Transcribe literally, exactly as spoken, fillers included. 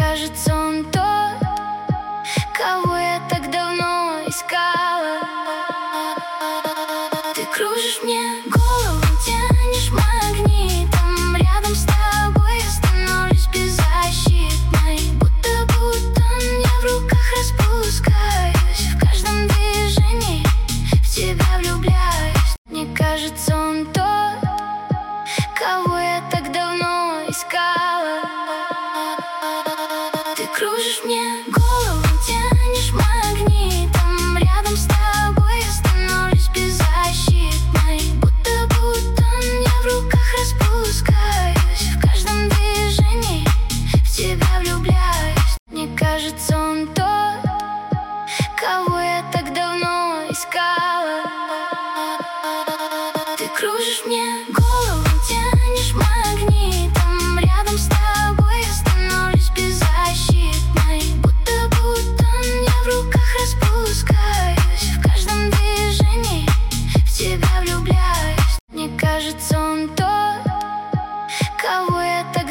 кажется, он тот, кого я так давно искала. Ты кружишь мне голову, тянешь магнитом. Рядом с тобой я становлюсь беззащитной. Будто-будто я в руках распускаюсь. В каждом движении в тебя влюбляюсь. Мне кажется, он тот, кого я так давно искала. Ты кружишь мне голову, тянешь магнитом. Рядом с тобой я становлюсь беззащитной. Будто-будто я в руках распускаюсь. В каждом движении в тебя влюбляюсь. Мне кажется,